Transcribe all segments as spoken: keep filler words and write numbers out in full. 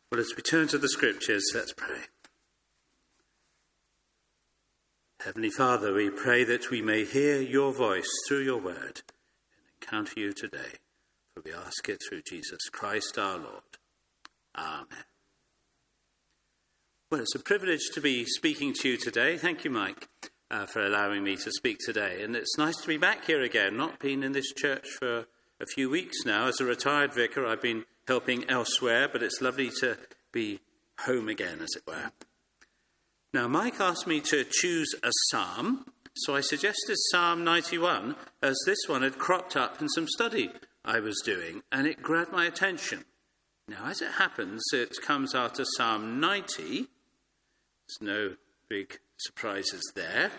Well, as we turn to the scriptures, let's pray. Heavenly Father, we pray that we may hear your voice through your word and encounter you today, for we ask it through Jesus Christ our Lord. Amen. Well, it's a privilege to be speaking to you today. Thank you, Mike, uh, for allowing me to speak today. And it's nice to be back here again, not been in this church for a few weeks now. As a retired vicar, I've been helping elsewhere, but it's lovely to be home again, as it were. Now, Mike asked me to choose a psalm, so I suggested Psalm ninety-one, as this one had cropped up in some study I was doing, and it grabbed my attention. Now, as it happens, it comes after Psalm ninety. There's no big surprises there.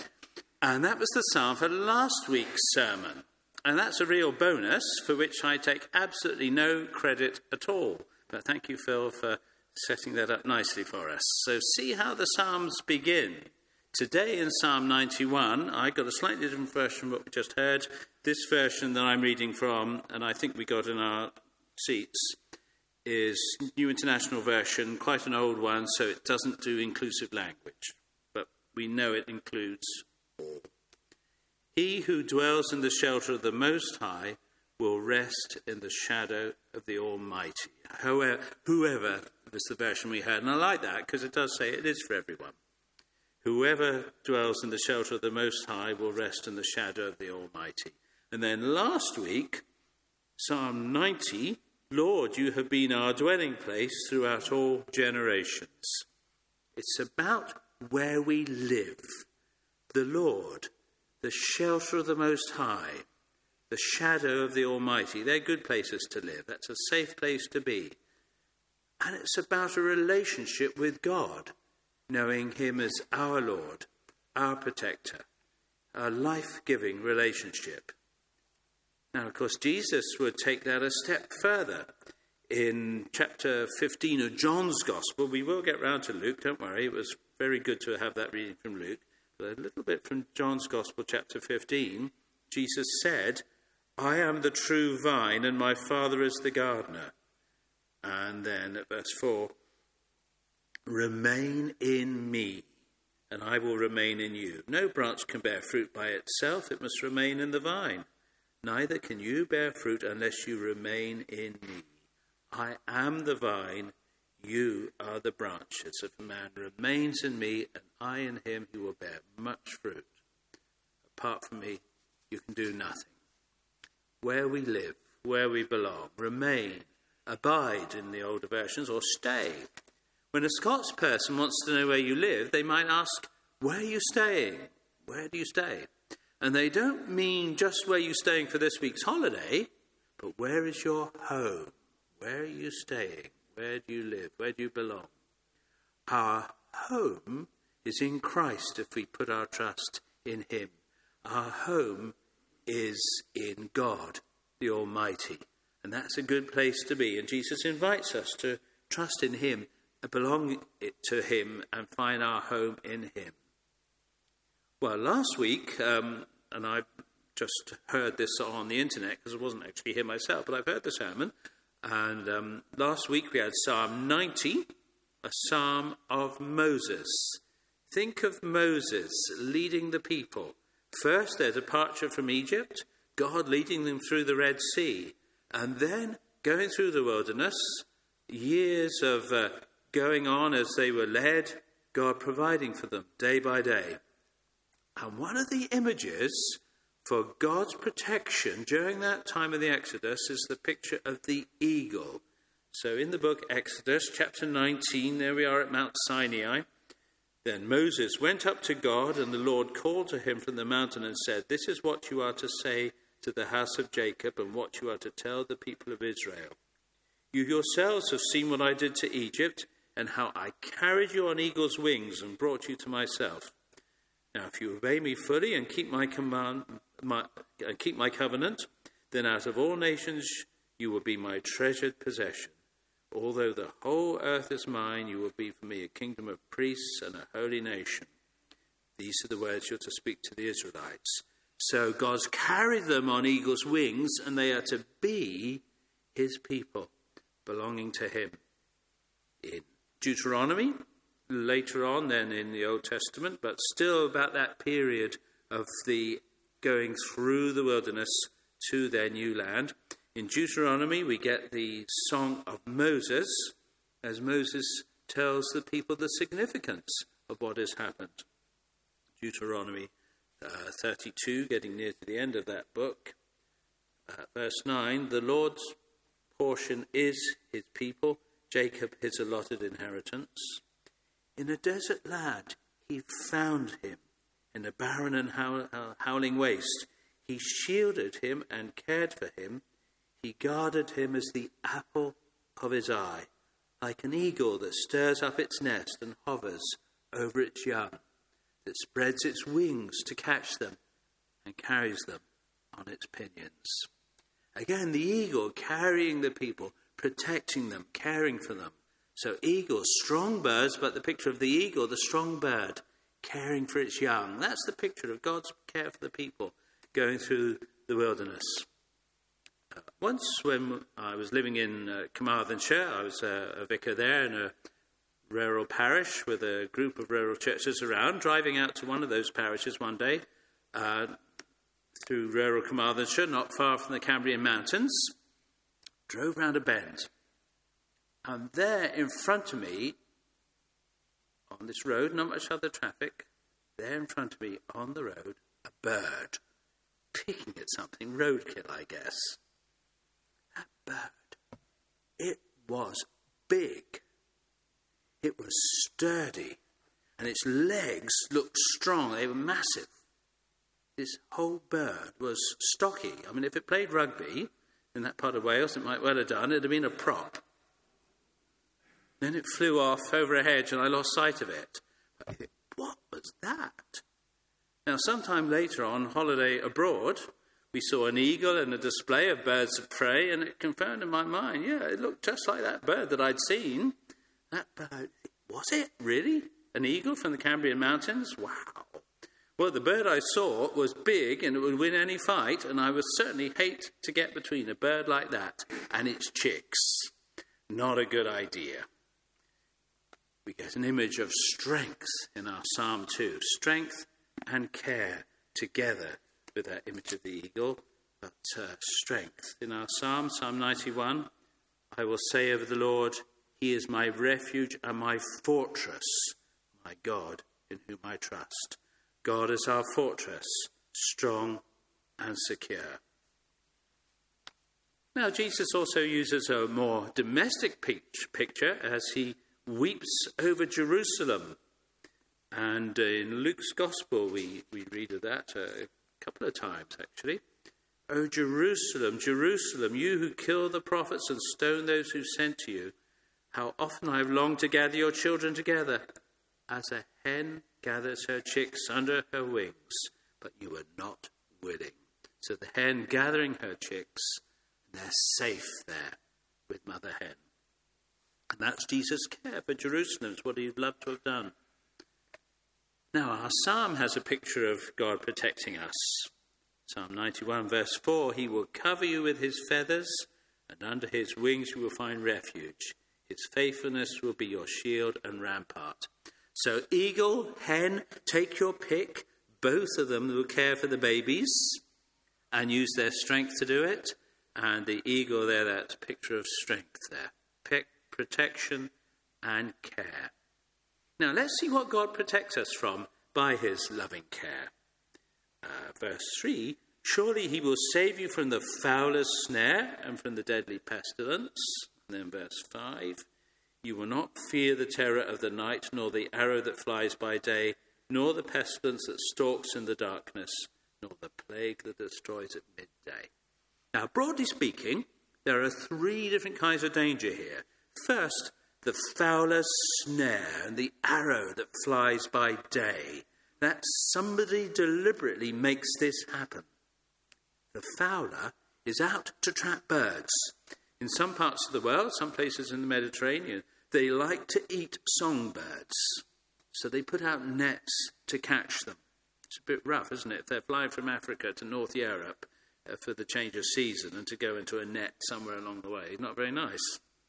And that was the psalm for last week's sermon. And that's a real bonus for which I take absolutely no credit at all. But thank you, Phil, for setting that up nicely for us. So see how the Psalms begin. Today in Psalm ninety-one, I got a slightly different version from what we just heard. This version that I'm reading from, and I think we got in our seats, is New International Version, quite an old one, so it doesn't do inclusive language. But we know it includes all. He who dwells in the shelter of the Most High will rest in the shadow of the Almighty. However, whoever was the version we had, and I like that because it does say it is for everyone. Whoever dwells in the shelter of the Most High will rest in the shadow of the Almighty. And then last week, Psalm ninety, Lord, you have been our dwelling place throughout all generations. It's about where we live. The Lord, the shelter of the Most High, the shadow of the Almighty. They're good places to live. That's a safe place to be. And it's about a relationship with God, knowing him as our Lord, our protector, a life-giving relationship. Now, of course, Jesus would take that a step further. In chapter fifteen of John's Gospel, we will get round to Luke, don't worry. It was very good to have that reading from Luke. But a little bit from John's Gospel, chapter fifteen, Jesus said, I am the true vine and my Father is the gardener. And then at verse four, remain in me and I will remain in you. No branch can bear fruit by itself, it must remain in the vine. Neither can you bear fruit unless you remain in me. I am the vine, you are the branches. If a man remains in me and I in him, he will bear much fruit. Apart from me, you can do nothing. Where we live, where we belong, remain, abide in the older versions, or stay. When a Scots person wants to know where you live, they might ask, where are you staying? Where do you stay? And they don't mean just where you're staying for this week's holiday, but where is your home? Where are you staying? Where do you live? Where do you belong? Our home is in Christ if we put our trust in him. Our home is in God, the Almighty. And that's a good place to be. And Jesus invites us to trust in him, belong to him, and find our home in him. Well, last week, um, and I just heard this on the internet because I wasn't actually here myself, but I've heard the sermon. And um, last week we had Psalm ninety, a psalm of Moses. Think of Moses leading the people. First, their departure from Egypt, God leading them through the Red Sea, and then going through the wilderness, years of uh, going on as they were led, God providing for them day by day. And one of the images for God's protection during that time of the Exodus is the picture of the eagle. So in the book Exodus, chapter nineteen, there we are at Mount Sinai. Then Moses went up to God, and the Lord called to him from the mountain and said, this is what you are to say to the house of Jacob and what you are to tell the people of Israel. You yourselves have seen what I did to Egypt and how I carried you on eagle's wings and brought you to myself. Now, if you obey me fully and keep my command, my, and keep my covenant, then out of all nations you will be my treasured possession. Although the whole earth is mine, you will be for me a kingdom of priests and a holy nation. These are the words you're to speak to the Israelites. So God's carried them on eagle's wings, and they are to be his people, belonging to him. in. Deuteronomy, later on then in the Old Testament, but still about that period of the going through the wilderness to their new land. In Deuteronomy, we get the song of Moses, as Moses tells the people the significance of what has happened. Deuteronomy uh, thirty-two, getting near to the end of that book. Uh, verse nine, the Lord's portion is his people, Jacob his allotted inheritance. In a desert land he found him, in a barren and howl- uh, howling waste. He shielded him and cared for him. He guarded him as the apple of his eye, like an eagle that stirs up its nest and hovers over its young, that spreads its wings to catch them and carries them on its pinions. Again, the eagle carrying the people, protecting them, caring for them. So eagles, strong birds, but the picture of the eagle, the strong bird, caring for its young. That's the picture of God's care for the people going through the wilderness. Uh, once when I was living in uh, Carmarthenshire, I was uh, a vicar there in a rural parish with a group of rural churches around, driving out to one of those parishes one day uh, through rural Carmarthenshire, not far from the Cambrian Mountains, drove round a bend. And there in front of me, on this road, not much other traffic, there in front of me on the road, a bird picking at something, roadkill, I guess. That bird, it was big. It was sturdy, and its legs looked strong. They were massive. This whole bird was stocky. I mean, if it played rugby in that part of Wales, it might well have done. It would have been a prop. Then it flew off over a hedge, and I lost sight of it. I think, what was that? Now, sometime later on holiday abroad, we saw an eagle and a display of birds of prey, and it confirmed in my mind, yeah, it looked just like that bird that I'd seen. That bird, was it really an eagle from the Cambrian Mountains? Wow. Well, the bird I saw was big and it would win any fight, and I would certainly hate to get between a bird like that and its chicks. Not a good idea. We get an image of strength in our Psalm two. Strength and care together with that image of the eagle, but uh, strength. In our Psalm, Psalm ninety-one, I will say of the Lord, he is my refuge and my fortress, my God in whom I trust. God is our fortress, strong and secure. Now, Jesus also uses a more domestic picture as he weeps over Jerusalem. And in Luke's Gospel, we, we read of that a couple of times, actually. O Jerusalem, Jerusalem, you who kill the prophets and stone those who sent to you, how often I have longed to gather your children together, as a hen gathers her chicks under her wings, but you were not willing. So the hen gathering her chicks, and they're safe there with Mother Hen. And that's Jesus' care for Jerusalem. It's what he'd love to have done. Now, our psalm has a picture of God protecting us. Psalm ninety-one, verse four, he will cover you with his feathers, and under his wings you will find refuge. His faithfulness will be your shield and rampart. So eagle, hen, take your pick. Both of them will care for the babies and use their strength to do it. And the eagle there, that's a picture of strength there. Pick, protection and care. Now let's see what God protects us from by his loving care. Uh, verse three, surely he will save you from the fowler's snare and from the deadly pestilence. And then verse five, you will not fear the terror of the night, nor the arrow that flies by day, nor the pestilence that stalks in the darkness, nor the plague that destroys at midday. Now, broadly speaking, there are three different kinds of danger here. First, the fowler's snare and the arrow that flies by day. That somebody deliberately makes this happen. The fowler is out to trap birds. In some parts of the world, some places in the Mediterranean, they like to eat songbirds. So they put out nets to catch them. It's a bit rough, isn't it? If they're flying from Africa to North Europe uh, for the change of season and to go into a net somewhere along the way. Not very nice.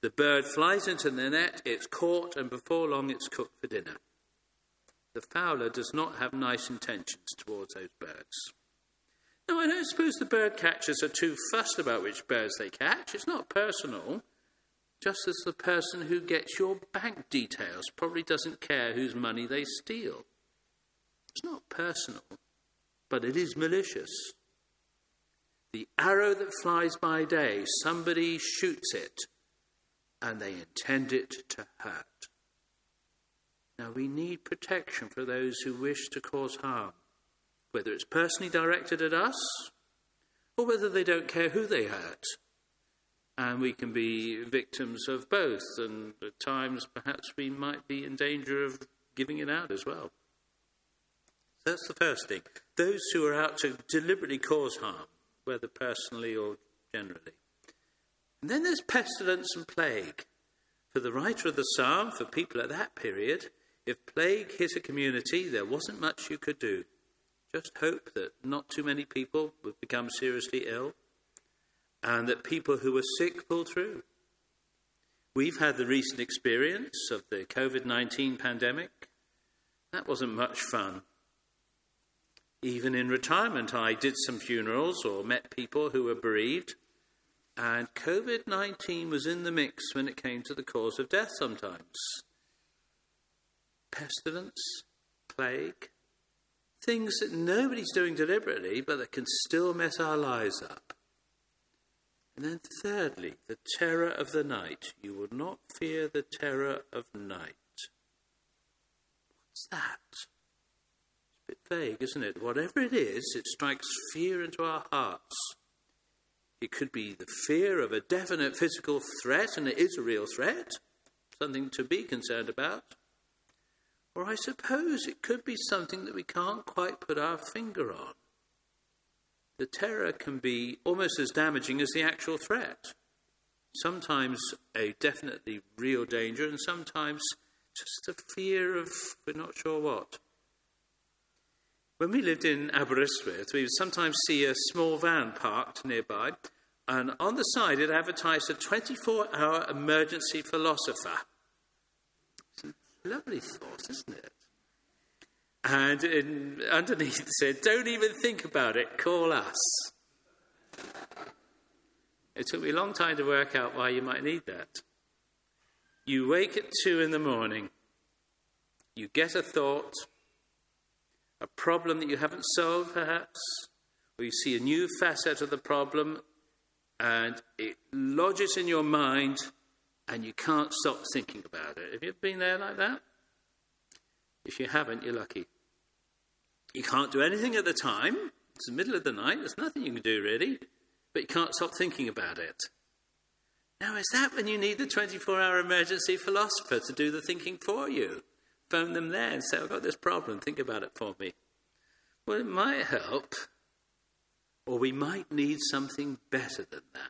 The bird flies into the net, it's caught, and before long it's cooked for dinner. The fowler does not have nice intentions towards those birds. Now, I don't suppose the bird catchers are too fussed about which birds they catch. It's not personal. Just as the person who gets your bank details probably doesn't care whose money they steal. It's not personal, but it is malicious. The arrow that flies by day, somebody shoots it, and they intend it to hurt. Now, we need protection for those who wish to cause harm, whether it's personally directed at us or whether they don't care who they hurt. And we can be victims of both, and at times perhaps we might be in danger of giving it out as well. So that's the first thing. Those who are out to deliberately cause harm, whether personally or generally. And then there's pestilence and plague. For the writer of the psalm, for people at that period, if plague hit a community, there wasn't much you could do. Just hope that not too many people would become seriously ill, and that people who were sick pull through. We've had the recent experience of the covid nineteen pandemic. That wasn't much fun. Even in retirement, I did some funerals or met people who were bereaved, and covid nineteen was in the mix when it came to the cause of death sometimes. Pestilence, plague, things that nobody's doing deliberately, but that can still mess our lives up. And then thirdly, the terror of the night. You will not fear the terror of night. What's that? It's a bit vague, isn't it? Whatever it is, it strikes fear into our hearts. It could be the fear of a definite physical threat, and it is a real threat, something to be concerned about. Or I suppose it could be something that we can't quite put our finger on. The terror can be almost as damaging as the actual threat. Sometimes a definitely real danger, and sometimes just a fear of we're not sure what. When we lived in Aberystwyth, we would sometimes see a small van parked nearby, and on the side it advertised a twenty-four hour emergency philosopher. Lovely thought, isn't it? And in, underneath it said, don't even think about it, call us. It took me a long time to work out why you might need that. You wake at two in the morning, you get a thought, a problem that you haven't solved perhaps, or you see a new facet of the problem, and it lodges in your mind, and you can't stop thinking about it. Have you ever been there like that? If you haven't, you're lucky. You can't do anything at the time. It's the middle of the night. There's nothing you can do, really. But you can't stop thinking about it. Now, is that when you need the twenty-four hour emergency philosopher to do the thinking for you? Phone them there and say, I've got this problem. Think about it for me. Well, it might help. Or we might need something better than that.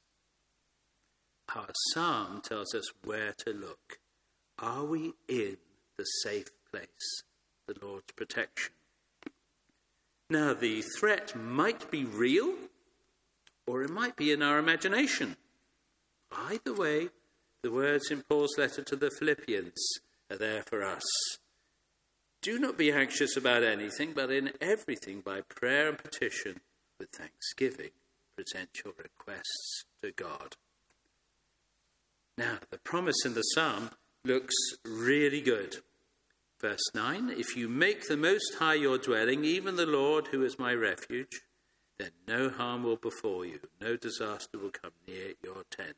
Our psalm tells us where to look. Are we in the safe place, the Lord's protection? Now, the threat might be real, or it might be in our imagination. Either way, the words in Paul's letter to the Philippians are there for us. Do not be anxious about anything, but in everything by prayer and petition, with thanksgiving, present your requests to God. Now, the promise in the psalm looks really good. Verse nine, if you make the Most High your dwelling, even the Lord who is my refuge, then no harm will befall you, no disaster will come near your tent.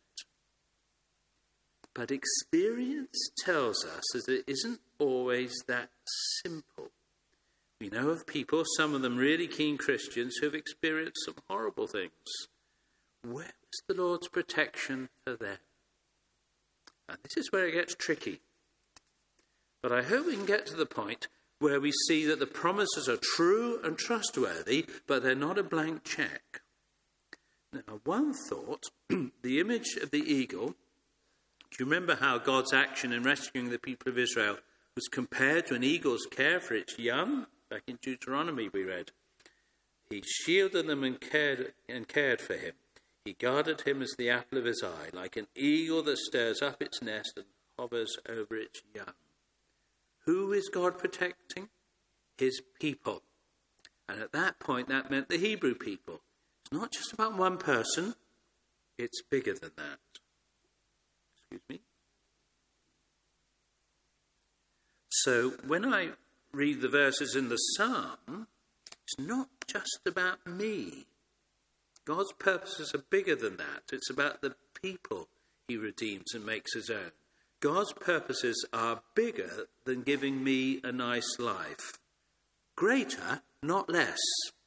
But experience tells us that it isn't always that simple. We know of people, some of them really keen Christians, who have experienced some horrible things. Where was the Lord's protection for them? And this is where it gets tricky. But I hope we can get to the point where we see that the promises are true and trustworthy, but they're not a blank check. Now, one thought, the image of the eagle, do you remember how God's action in rescuing the people of Israel was compared to an eagle's care for its young? Back in Deuteronomy we read. He shielded them and cared, and cared for him. He guarded him as the apple of his eye, like an eagle that stirs up its nest and hovers over its young. Who is God protecting? His people. And at that point, that meant the Hebrew people. It's not just about one person. It's bigger than that. Excuse me. So when I read the verses in the psalm, it's not just about me. God's purposes are bigger than that. It's about the people he redeems and makes his own. God's purposes are bigger than giving me a nice life. Greater, not less.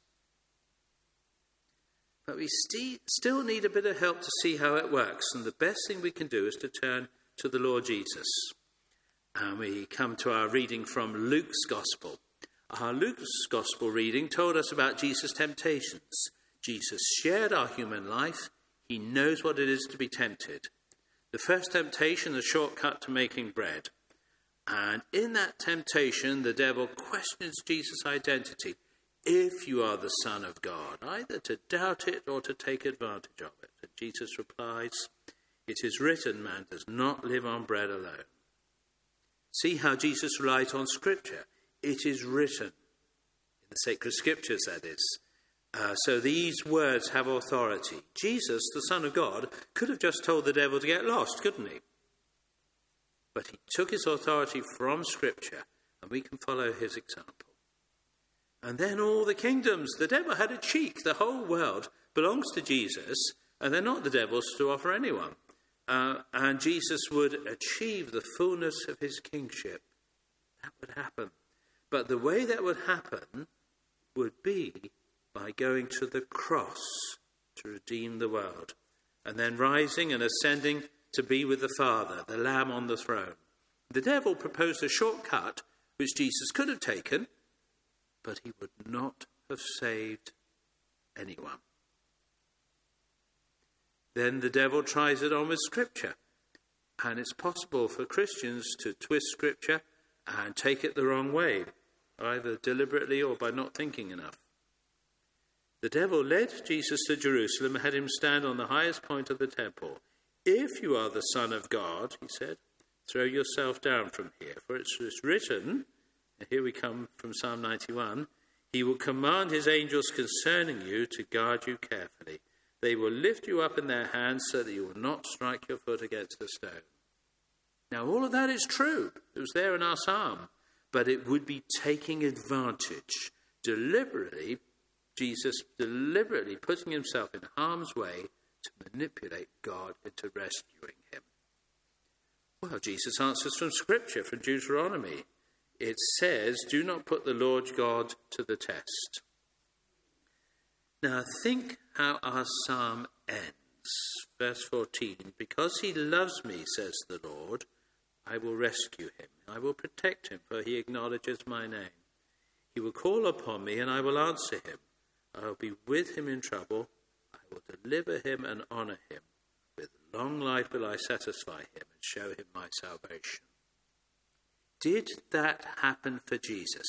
But we st- still need a bit of help to see how it works. And the best thing we can do is to turn to the Lord Jesus. And we come to our reading from Luke's Gospel. Our Luke's Gospel reading told us about Jesus' temptations. Jesus shared our human life. He knows what it is to be tempted. The first temptation, the shortcut to making bread. And in that temptation, the devil questions Jesus' identity. If you are the Son of God, either to doubt it or to take advantage of it. And Jesus replies, it is written, man does not live on bread alone. See how Jesus relied on Scripture. It is written. In the sacred Scriptures, that is. Uh, so these words have authority. Jesus, the Son of God, could have just told the devil to get lost, couldn't he? But he took his authority from Scripture, and we can follow his example. And then all the kingdoms. The devil had a cheek. The whole world belongs to Jesus, and they're not the devil's to offer anyone. Uh, and Jesus would achieve the fullness of his kingship. That would happen. But the way that would happen would be by going to the cross to redeem the world, and then rising and ascending to be with the Father, the Lamb on the throne. The devil proposed a shortcut which Jesus could have taken, but he would not have saved anyone. Then the devil tries it on with Scripture, and it's possible for Christians to twist Scripture and take it the wrong way, either deliberately or by not thinking enough. The devil led Jesus to Jerusalem and had him stand on the highest point of the temple. If you are the Son of God, he said, throw yourself down from here, for it's written, and here we come from Psalm ninety-one, he will command his angels concerning you to guard you carefully. They will lift you up in their hands so that you will not strike your foot against a stone. Now, all of that is true. It was there in our psalm. But it would be taking advantage, deliberately, Jesus deliberately putting himself in harm's way to manipulate God into rescuing him. Well, Jesus answers from Scripture, from Deuteronomy. It says, do not put the Lord God to the test. Now think how our psalm ends. Verse fourteen, because he loves me, says the Lord, I will rescue him. I will protect him, for he acknowledges my name. He will call upon me, and I will answer him. I will be with him in trouble. I will deliver him and honor him. With long life will I satisfy him and show him my salvation. Did that happen for Jesus?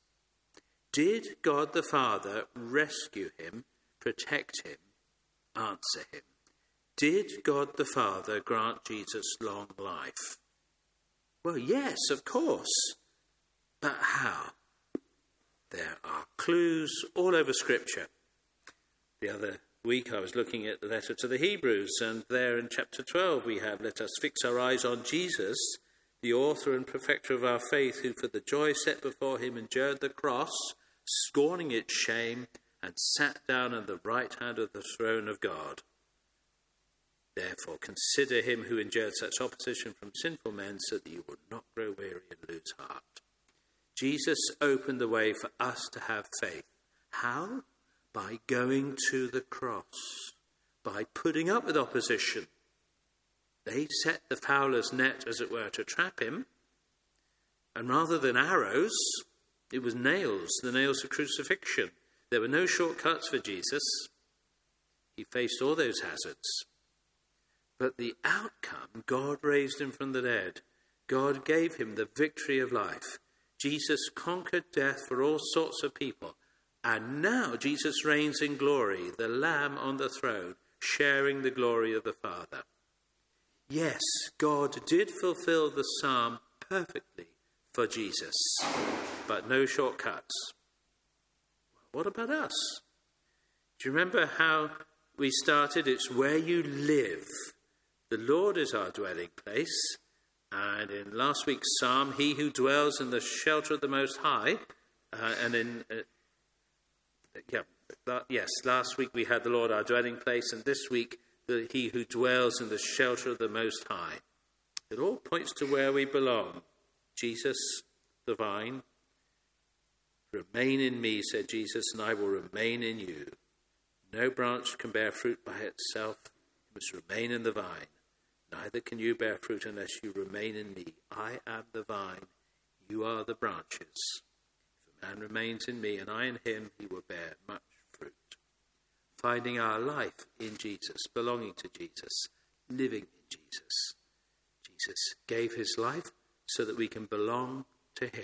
Did God the Father rescue him, protect him, answer him? Did God the Father grant Jesus long life? Well, yes, of course. But how? There are clues all over Scripture. The other week I was looking at the letter to the Hebrews, and there in chapter twelve we have, let us fix our eyes on Jesus, the author and perfecter of our faith, who for the joy set before him endured the cross, scorning its shame, and sat down at the right hand of the throne of God. Therefore consider him who endured such opposition from sinful men, so that you will not grow weary and lose heart. Jesus opened the way for us to have faith. How? By going to the cross, by putting up with opposition. They set the fowler's net, as it were, to trap him, and rather than arrows, it was nails, the nails of crucifixion. There were no shortcuts for Jesus. He faced all those hazards. But the outcome, God raised him from the dead. God gave him the victory of life. Jesus conquered death for all sorts of people. And now Jesus reigns in glory, the Lamb on the throne, sharing the glory of the Father. Yes, God did fulfill the psalm perfectly for Jesus, but no shortcuts. What about us? Do you remember how we started? It's where you live. The Lord is our dwelling place. And in last week's psalm, he who dwells in the shelter of the Most High, uh, and in, uh, yeah, that, yes, last week we had the Lord our dwelling place, and this week, the, he who dwells in the shelter of the Most High. It all points to where we belong. Jesus, the vine. Remain in me, said Jesus, and I will remain in you. No branch can bear fruit by itself. It must remain in the vine. Neither can you bear fruit unless you remain in me. I am the vine, you are the branches. If a man remains in me and I in him, he will bear much fruit. Finding our life in Jesus, belonging to Jesus, living in Jesus. Jesus gave his life so that we can belong to him.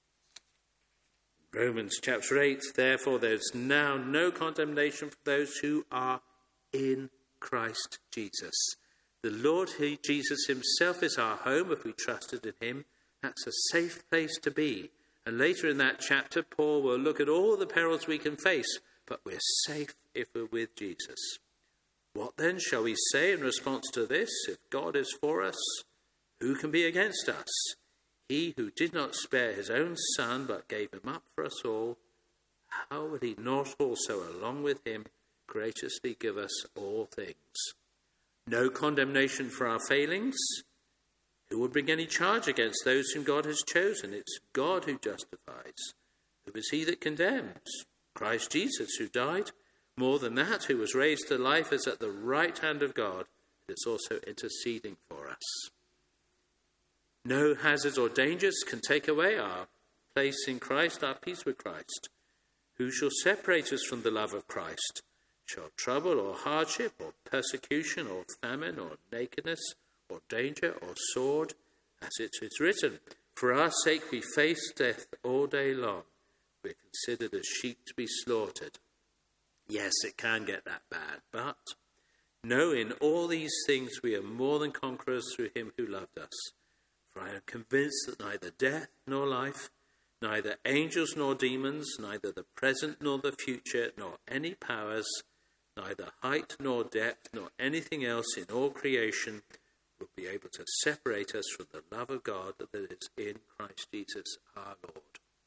Romans chapter eight, therefore there's now no condemnation for those who are in Christ Jesus. The Lord Jesus himself is our home if we trusted in him. That's a safe place to be. And later in that chapter, Paul will look at all the perils we can face, but we're safe if we're with Jesus. What then shall we say in response to this? If God is for us, who can be against us? He who did not spare his own son, but gave him up for us all, how will he not also, along with him, graciously give us all things? No condemnation for our failings. Who will bring any charge against those whom God has chosen? It's God who justifies. Who is he that condemns? Christ Jesus, who died. More than that, who was raised to life, is at the right hand of God, and is also interceding for us. No hazards or dangers can take away our place in Christ, our peace with Christ. Who shall separate us from the love of Christ? Shall trouble or hardship or persecution or famine or nakedness or danger or sword? As it is written, for our sake we face death all day long. We are considered as sheep to be slaughtered. Yes, it can get that bad, but no, in all these things we are more than conquerors through him who loved us. For I am convinced that neither death nor life, neither angels nor demons, neither the present nor the future, nor any powers, neither height nor depth, nor anything else in all creation will be able to separate us from the love of God that is in Christ Jesus our Lord.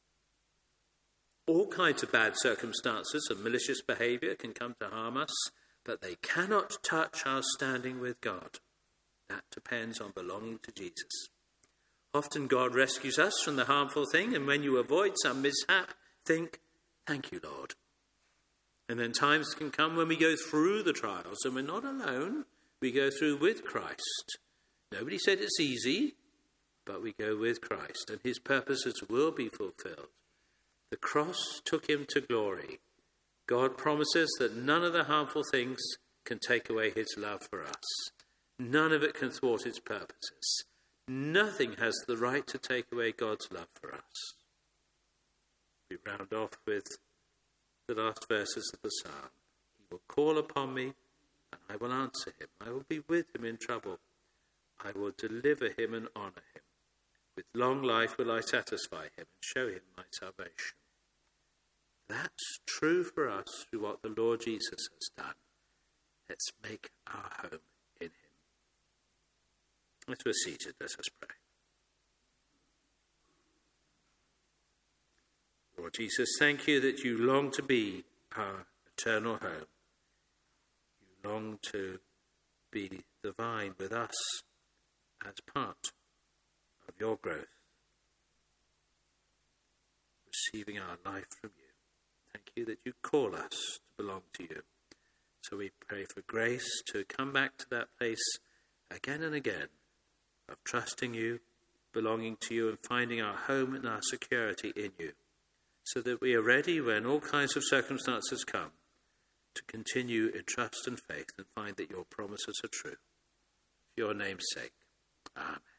All kinds of bad circumstances and malicious behaviour can come to harm us, but they cannot touch our standing with God. That depends on belonging to Jesus. Often God rescues us from the harmful thing, and when you avoid some mishap, think, thank you, Lord. And then times can come when we go through the trials, and we're not alone. We go through with Christ. Nobody said it's easy, but we go with Christ, and his purposes will be fulfilled. The cross took him to glory. God promises that none of the harmful things can take away his love for us. None of it can thwart his purposes. Nothing has the right to take away God's love for us. We round off with the last verses of the psalm. He will call upon me, and I will answer him. I will be with him in trouble. I will deliver him and honour him. With long life will I satisfy him and show him my salvation. That's true for us through what the Lord Jesus has done. Let's make our home in him. As we're seated, let us pray. Lord Jesus, thank you that you long to be our eternal home. You long to be the vine with us as part of your growth, receiving our life from you. Thank you that you call us to belong to you. So we pray for grace to come back to that place again and again of trusting you, belonging to you, and finding our home and our security in you, so that we are ready when all kinds of circumstances come to continue in trust and faith and find that your promises are true. For your name's sake, amen.